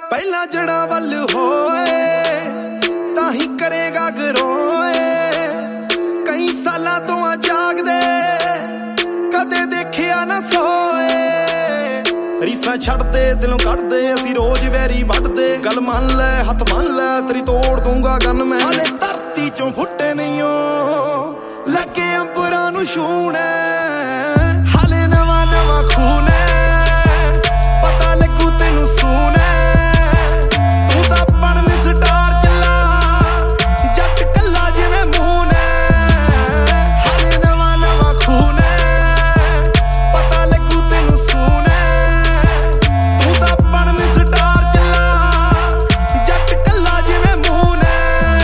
ਪਹਿਲਾਂ ਜੜਾਂ ਵੱਲ ਹੋਏ ਤਾਂ ਹੀ ਕਰੇਗਾ ਗਰੋਏ। ਕਈ ਸਾਲਾਂ ਤੋਂ ਆ ਜਾਗਦੇ ਕਦੇ ਦੇਖਿਆ ਨਾ ਸੋਏ। ਰੀਸਾਂ ਛੱਡਦੇ ਦਿਲੋਂ ਕੱਢਦੇ ਅਸੀਂ ਰੋਜ਼ ਵੈਰੀ ਵੱਢਦੇ। ਗੱਲ ਮੰਨ ਲੈ ਹੱਥ ਬੰਨ ਲੈ ਤੇਰੀ ਤੋੜ ਦੂੰਗਾ ਗਨ ਮੈਂ। ਹਾਲੇ ਧਰਤੀ ਚੋਂ ਫੁੱਟੇ ਨਹੀਂ ਓ ਲੱਗੇ ਅੰਬਰਾਂ ਨੂੰ ਛੂਣੇ। ਹਾਲੇ ਨਵਾਂ ਨਵਾਂ ਖੂਨ ਹੈ ਪਤਾ ਲੱਗੂ ਤੈਨੂੰ ਸੂਨੇ। ਤੂੰ ਤਾਂ ਬਣ ਸਟਾਰ ਚੱਲਾ ਜੱਟ ਕੱਲਾ ਜਿਵੇਂ ਮੂਨ ਹੈ। ਹਾਲੇ ਨਵਾਂ ਨਵਾਂ ਖੂਨ ਹੈ ਪਤਾ ਲੱਗੂ ਤੈਨੂੰ ਸੂਨੇ। ਤੂੰ ਤਾਂ ਬਣ ਸਟਾਰ ਚੱਲਾ ਜੱਟ ਕੱਲਾ ਜਿਵੇਂ ਮੂਨ ਹੈ।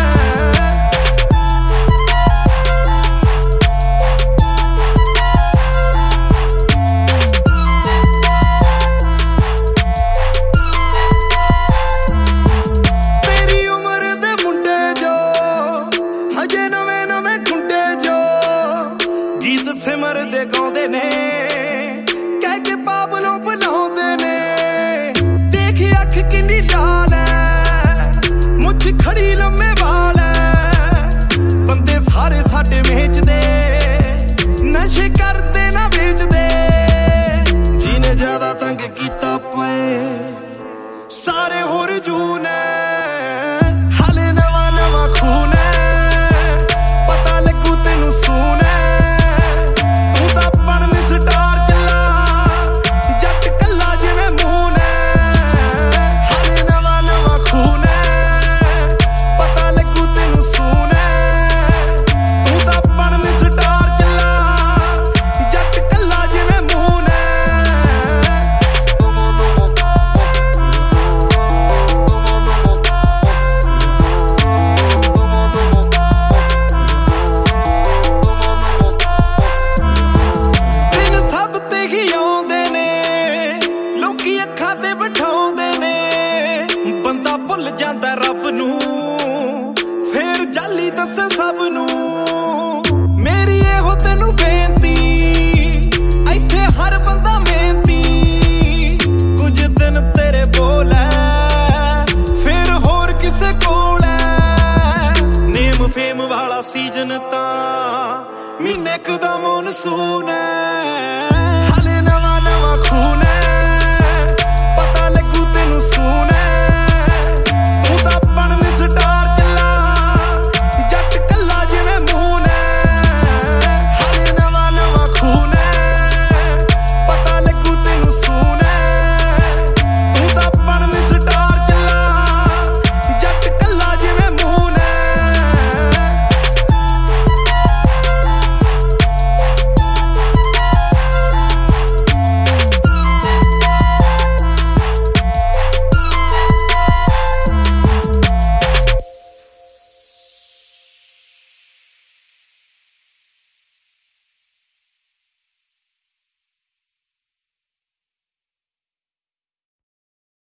ਤੇਰੀ ਉਮਰ ਦੇ ਮੁੰਡੇ ਜੋ ਹਜੇ ਨਵੇਂ ਨਵੇਂ ਖੁੰਡੇ ਜੋ ਗੀਤ ਸਿਮਰਦੇ ਗਾਉਂਦੇ ਨੇ ਕਹਿ ਕੇ ਬਾਬਲੋਂ ਬੁਲਾਉਂਦੇ ਨੇ। ਦੇਖ ਅੱਖ ਕਿੰਨੀ ਲਾਲ ਹੈ ਮੁੱਛ ਖੜੀ ਲੰਮੇ ਵਾਲ ਹੈ। ਬੰਦੇ ਸਾਰੇ ਸਾਡੇ ਵੇਚਦੇ ਨਸ਼ੇ ਕਰਦੇ ਨਾ ਵੇਚਦੇ। ਜਿਹਨੇ ਜ਼ਿਆਦਾ ਤੰਗ ਕੀਤਾ ਪਏ ਸਾਰੇ ਹੋਰ ਜੂਨ ਹੈ। ਹਾਲੇ ਨਵਾਂ ਨਵਾਂ ਖੂਨ ਹੈ ਪਤਾ ਲੱਗੂ ਤੈਨੂੰ ਸੂਨ ਹੈ। ਤੂੰ ਤਾਂ ਬਣ ਸਟਾਰ ਚੱਲਾ ਜੱਟ ਕੱਲਾ ਜਿਵੇਂ ਮੂਨ ਹੈ। ਹਾਲੇ ਨਵਾਂ ਨਵਾਂ ਖੂਨ ਹੈ ਪਤਾ ਲੱਗੂ ਤੈਨੂੰ ਸੂਨ ਹੈ। ਤੂੰ ਤਾਂ ਬਣ ਸਟਾਰ ਚੱਲਾ ਜੱਟ ਕੱਲਾ ਜਿਵੇਂ ਮੂਨ ਹੈ। ਦਿਨ ਸਭ ਤੇ ਹੀ ਆਉਂਦੇ ਨੇ ਲੋਕੀ ਅੱਖਾਂ ਤੇ ਬਿਠਾਉਂਦੇ ਨੇ। ਬੰਦਾ ਭੁੱਲ ਜਾਂਦਾ ਰੱਬ ਨੂੰ ਫੇਰ ਜਾਲੀ ਦੱਸੇ ਸਭ ਨੂੰ। ਮੇਰੀ ਇਹੋ ਤੈਨੂੰ ਬੇਨਤੀ ਇੱਥੇ ਹਰ ਬੰਦਾ ਮਿਹਨਤੀ। ਕੁਝ ਦਿਨ ਤੇਰੇ ਬੋਲ ਹੈ ਫੇਰ ਹੋਰ ਕਿਸੇ ਕੋਲ ਹੈ। ਨੇਮ ਫੇਮ ਵਾਲਾ ਸੀਜ਼ਨ ਤਾਂ ਮਹੀਨੇ ਕੁ ਦਾ ਮੌਨਸੂਨ ਹੈ।